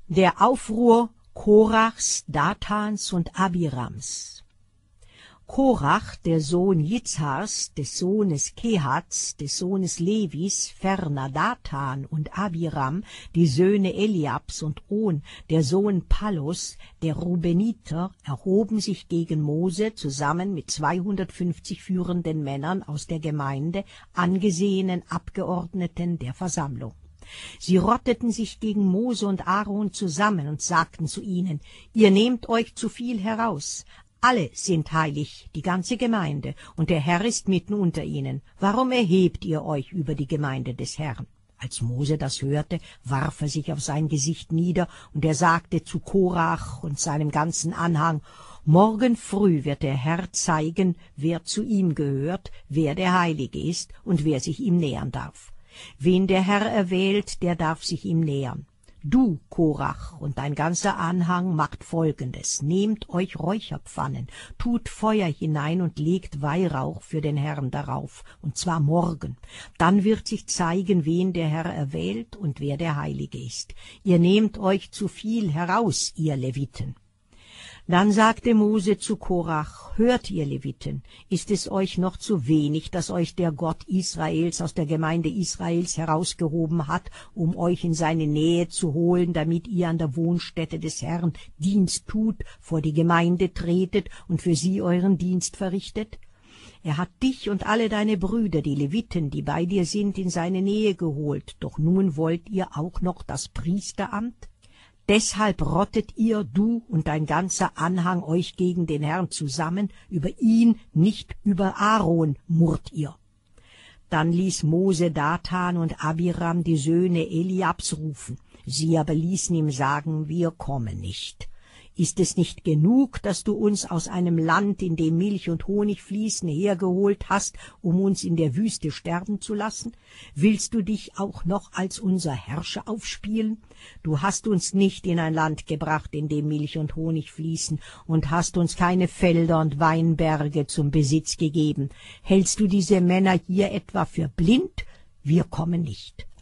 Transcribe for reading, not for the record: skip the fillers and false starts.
Der Aufruhr Korachs, Dathans und Abirams. Korach, der Sohn Jitzhars, des Sohnes Kehats, des Sohnes Levis, ferner Dathan und Abiram, die Söhne Eliabs und On, der Sohn Pallos, der Rubeniter, erhoben sich gegen Mose zusammen mit 250 führenden Männern aus der Gemeinde, angesehenen Abgeordneten der Versammlung. Sie rotteten sich gegen Mose und Aaron zusammen und sagten zu ihnen: Ihr nehmt euch zu viel heraus. Alle sind heilig, die ganze Gemeinde, und der Herr ist mitten unter ihnen. Warum erhebt ihr euch über die Gemeinde des Herrn? Als Mose das hörte, warf er sich auf sein Gesicht nieder, und er sagte zu Korach und seinem ganzen Anhang: Morgen früh wird der Herr zeigen, wer zu ihm gehört, wer der Heilige ist und wer sich ihm nähern darf. Wen der Herr erwählt, der darf sich ihm nähern. Du, Korach, und dein ganzer Anhang macht Folgendes: Nehmt euch Räucherpfannen, tut Feuer hinein und legt Weihrauch für den Herrn darauf, und zwar morgen. Dann wird sich zeigen, wen der Herr erwählt und wer der Heilige ist. Ihr nehmt euch zu viel heraus, ihr Leviten. Dann sagte Mose zu Korach: Hört, ihr Leviten, ist es euch noch zu wenig, dass euch der Gott Israels aus der Gemeinde Israels herausgehoben hat, um euch in seine Nähe zu holen, damit ihr an der Wohnstätte des Herrn Dienst tut, vor die Gemeinde tretet und für sie euren Dienst verrichtet? Er hat dich und alle deine Brüder, die Leviten, die bei dir sind, in seine Nähe geholt, doch nun wollt ihr auch noch das Priesteramt? Deshalb rottet ihr, du und dein ganzer Anhang, euch gegen den Herrn zusammen, über ihn, nicht über Aaron, murrt ihr. Dann ließ Mose Dathan und Abiram, die Söhne Eliabs, rufen. Sie aber ließen ihm sagen: Wir kommen nicht. Ist es nicht genug, dass du uns aus einem Land, in dem Milch und Honig fließen, hergeholt hast, um uns in der Wüste sterben zu lassen? Willst du dich auch noch als unser Herrscher aufspielen? Du hast uns nicht in ein Land gebracht, in dem Milch und Honig fließen, und hast uns keine Felder und Weinberge zum Besitz gegeben. Hältst du diese Männer hier etwa für blind? Wir kommen nicht.